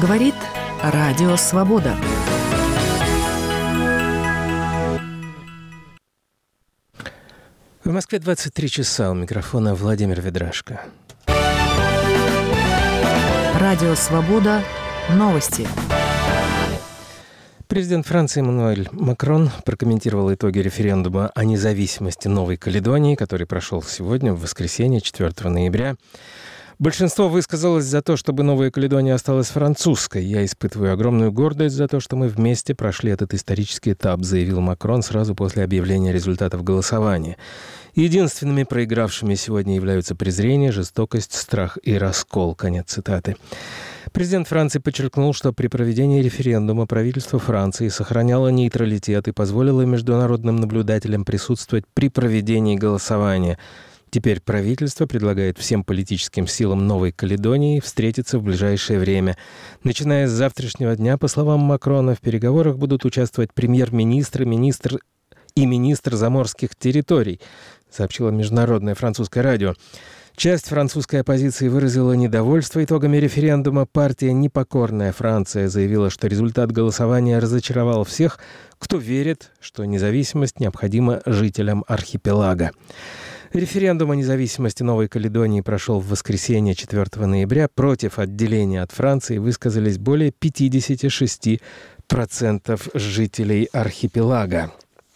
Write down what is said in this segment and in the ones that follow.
Говорит Радио Свобода. В Москве 23 часа. У микрофона Владимир Ведрашко. Радио Свобода. Новости. Президент Франции Эммануэль Макрон прокомментировал итоги референдума о независимости Новой Каледонии, который прошел сегодня, в воскресенье, 4 ноября. Большинство высказалось за то, чтобы Новая Каледония осталась французской. «Я испытываю огромную гордость за то, что мы вместе прошли этот исторический этап», заявил Макрон сразу после объявления результатов голосования. Единственными проигравшими сегодня являются презрение, жестокость, страх и раскол. Конец цитаты. Президент Франции подчеркнул, что при проведении референдума правительство Франции сохраняло нейтралитет и позволило международным наблюдателям присутствовать при проведении голосования. Теперь правительство предлагает всем политическим силам Новой Каледонии встретиться в ближайшее время. Начиная с завтрашнего дня, по словам Макрона, в переговорах будут участвовать премьер-министр, министр и министр заморских территорий, сообщило Международное французское радио. Часть французской оппозиции выразила недовольство итогами референдума. Партия «Непокорная Франция» заявила, что результат голосования разочаровал всех, кто верит, что независимость необходима жителям архипелага. Референдум о независимости Новой Каледонии прошел в воскресенье 4 ноября. Против отделения от Франции высказались более 56% жителей архипелага.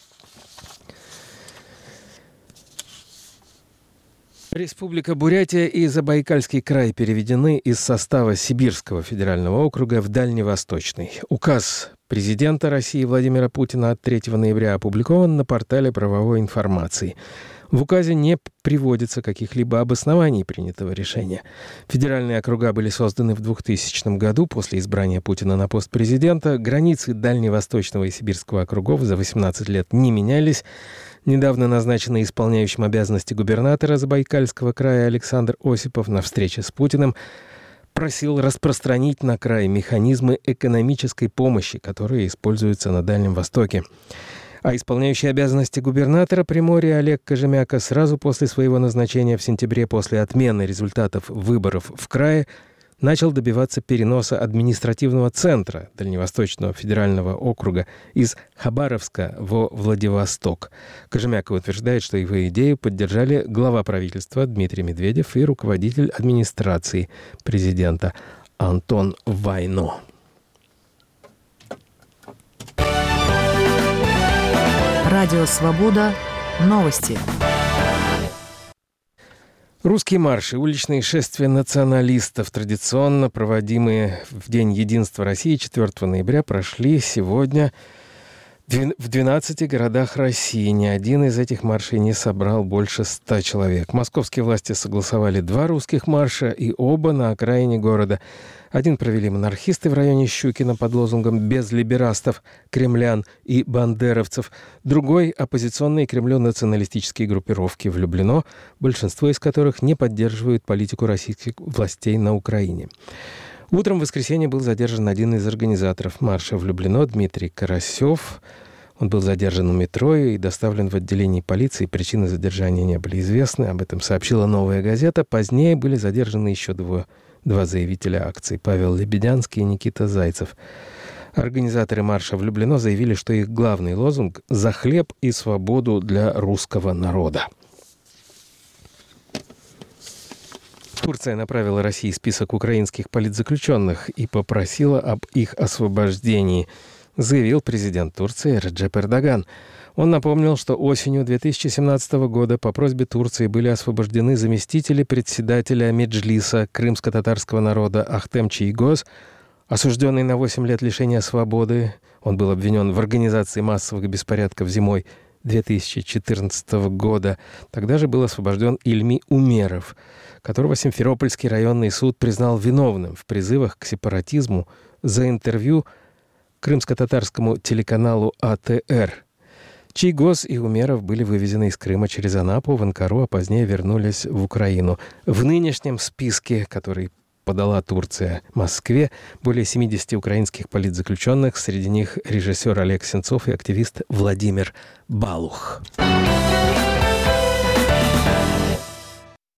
Республика Бурятия и Забайкальский край переведены из состава Сибирского федерального округа в Дальневосточный. Указ президента России Владимира Путина от 3 ноября опубликован на портале правовой информации. В указе не приводится каких-либо обоснований принятого решения. Федеральные округа были созданы в 2000 году после избрания Путина на пост президента. Границы Дальневосточного и Сибирского округов за 18 лет не менялись. Недавно назначенный исполняющим обязанности губернатора Забайкальского края Александр Осипов на встрече с Путиным просил распространить на край механизмы экономической помощи, которые используются на Дальнем Востоке. А исполняющий обязанности губернатора Приморья Олег Кожемяка сразу после своего назначения в сентябре, после отмены результатов выборов в крае, начал добиваться переноса административного центра Дальневосточного федерального округа из Хабаровска во Владивосток. Кожемяка утверждает, что его идею поддержали глава правительства Дмитрий Медведев и руководитель администрации президента Антон Вайно. Радио Свобода. Новости. Русские марши, уличные шествия националистов, традиционно проводимые в День единства России 4 ноября, прошли сегодня в 12 городах России. Ни один из этих маршей не собрал больше 100 человек. Московские власти согласовали 2 русских марша, и оба на окраине города. Один провели монархисты в районе Щукина под лозунгом «Без либерастов, кремлян и бандеровцев». Другой – оппозиционные Кремлю националистические группировки в Люблино, большинство из которых не поддерживают политику российских властей на Украине. Утром в воскресенье был задержан один из организаторов марша в Люблино, Дмитрий Карасев. Он был задержан у метро и доставлен в отделение полиции. Причины задержания не были известны. Об этом сообщила «Новая газета». Позднее были задержаны еще два заявителя акции – Павел Лебедянский и Никита Зайцев. Организаторы марша в Люблино заявили, что их главный лозунг – «За хлеб и свободу для русского народа». Турция направила России список украинских политзаключенных и попросила об их освобождении, заявил президент Турции Реджеп Эрдоган. Он напомнил, что осенью 2017 года по просьбе Турции были освобождены заместители председателя Меджлиса крымско-татарского народа Ахтем Чийгоз, осужденный на 8 лет лишения свободы. Он был обвинен в организации массовых беспорядков зимой 2014 года. Тогда же был освобожден Ильми Умеров, которого Симферопольский районный суд признал виновным в призывах к сепаратизму за интервью крымско-татарскому телеканалу АТР. Чийгоз и Умеров были вывезены из Крыма через Анапу в Анкару, а позднее вернулись в Украину. В нынешнем списке, который подала Турция Москве, более 70 украинских политзаключенных, среди них режиссер Олег Сенцов и активист Владимир Балух.